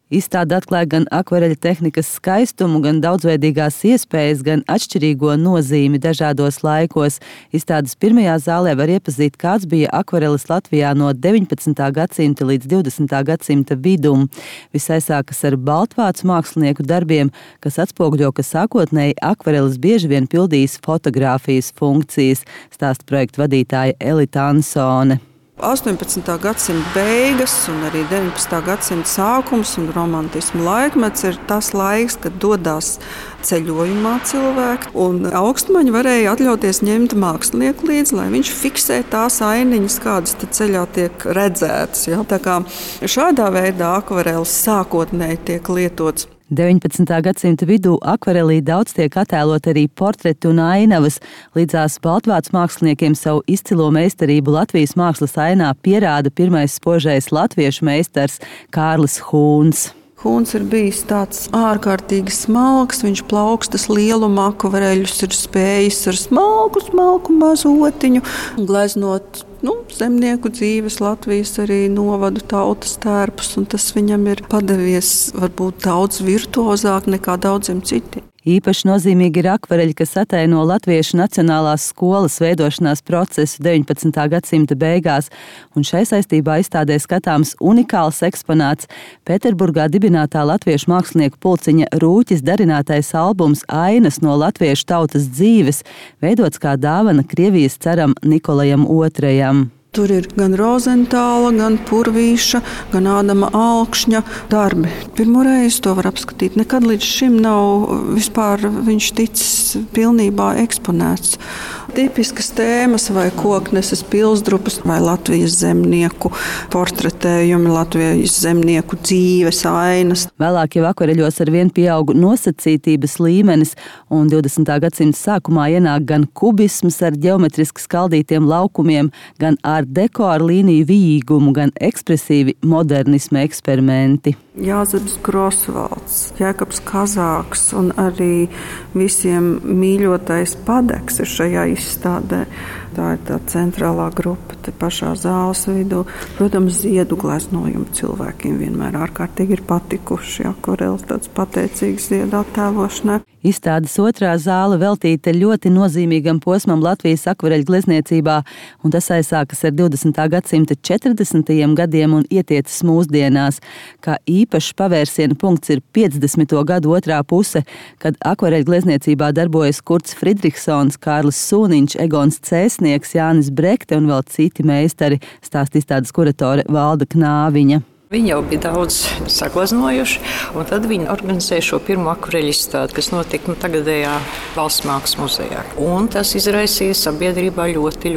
Izstāde atklāja gan akvareļa tehnikas skaistumu, gan daudzveidīgās iespējas, gan atšķirīgo nozīmi dažādos laikos. Izstādes pirmajā zālē var iepazīt, kāds bija akvarelis Latvijā no 19. gadsimta līdz 20. gadsimta vidum. Viss aizsākas ar baltvācu mākslinieku darbiem, kas atspoguļo, ka sākotnēji akvarelis bieži vien pildījis fotogrāfijas funkcijas, stāsta projekta vadītāja Elita Ansone. 18. gadsimta beigas un arī 19. gadsimta sākums un romantisma laikmets ir tas laiks, kad dodas ceļojumā cilvēki. Un augstmaņi varēja atļauties ņemt mākslinieku līdzi, lai viņš fiksē tās ainiņas, kādas ceļā tiek redzētas. Ja? Tā kā šādā veidā akvarelis sākotnēji tiek lietots. 19. gadsimta vidū akvarelī daudz tiek attēlot arī portreti un ainavas. Līdzās baltvācu māksliniekiem savu izcilo meistarību Latvijas mākslas ainā pierāda pirmais spožais latviešu meistars Kārlis Hūns. Hūns ir bijis tāds ārkārtīgi smalks, viņš plaukstas lielumā, akvareļus ir spējis ar smalku mazotiņu gleznot zemnieku dzīves, Latvijas arī novadu tautas tērpus, un tas viņam ir padevies varbūt daudz virtuozāk nekā daudziem citiem. Īpaši nozīmīgi ir akvareļi, kas ataino latviešu nacionālās skolas veidošanās procesu 19. gadsimta beigās, un šai saistībā izstādē skatāms unikāls eksponāts Pēterburgā dibinātā latviešu mākslinieku pulciņa Rūķis darinātais albums Ainas no latviešu tautas dzīves, veidots kā dāvana Krievijas caram Nikolajam II. Tur ir gan Rozentāla, gan Purvīša, gan Ādama Alkšņa darbi. Pirmo reizi to var apskatīt. Nekad līdz šim nav vispār viņš ticis pilnībā eksponēts. Tipiskas tēmas vai kokneses pilsdrupas vai Latvijas zemnieku portretējumi, Latvijas zemnieku dzīves ainas. Vēlāk jau akvareļos arvien pieaug nosacītības līmenis, un 20. gadsimta sākumā ienāk gan kubisms ar ģeometriski skaldītiem laukumiem, gan art deko ar līniju vijīgumu, gan ekspresīvi modernisma eksperimenti. Jāzeps Grosvalds, Jēkabs Kazāks un arī visiem mīļotais Padeks ir šajā izstādē. Tā ir tā centrālā grupa te pašā zāles vidū. Protams, ziedu gleznojumi cilvēkiem vienmēr ārkārtīgi ir patikuši. Akvarelis tāds pateicīgs ziedu attēlošanai. Izstādes otrā zāle veltīta ļoti nozīmīgam posmam Latvijas akvareļu glezniecībā, un tas aizsākas ar 20. gadsimta 40. gadiem un ietiecas mūsdienās. Kā īpašs pavērsiena punkts ir 50. gadu otrā puse, kad akvareļu glezniecībā darbojas Kurts Fridriksons, Kārlis Sūniņš, Egons Cēsnieks, Jānis Brekte un vēl citi meistari, stāsta izstādes kuratore Valda Knāviņa. Viņi jau bija daudz sagleznojuši, un tad viņi organizēja šo pirmo akvareļu izstādi, kas notika tagadējā Valsts mākslas muzejā. Un tas izraisīja sabiedrībā ļoti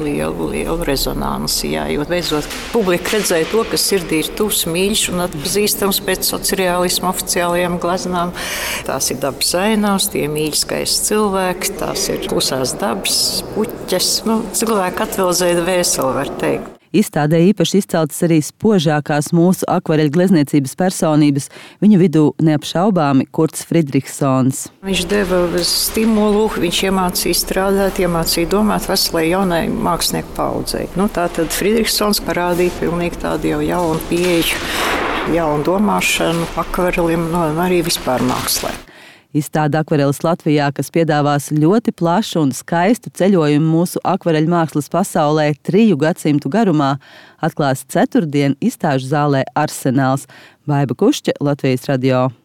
lielu rezonansi, jo beidzot publika redzēja to, kas sirdī ir tuvs, mīļš un atpazīstams pēc socreālisma oficiālajām gleznām. Tās ir dabas ainavas, tie mīļi skaisti cilvēki, tās ir klusās dabas, puķes, cilvēki atvelzēja dvēseli, var teikt. Izstādē īpaši izceltas arī spožākās mūsu akvareļu glezniecības personības, viņu vidū neapšaubāmi Kurts Fridriksons. Viņš deva stimulu, viņš iemācīja strādāt, iemācīja domāt veselai jaunai mākslinieku paudzei. Tātad Fridriksons parādīja pilnīgi tādu jau jaunu pieeju, jaunu domāšanu akvarelim un arī vispār mākslē. Izstāde Akvarelis Latvijā, kas piedāvās ļoti plašu un skaistu ceļojumu mūsu akvareļu mākslas pasaulē 3 gadsimtu garumā, atklās ceturtdien izstāžu zālē Arsenāls. Baiba Kušķe, Latvijas radio.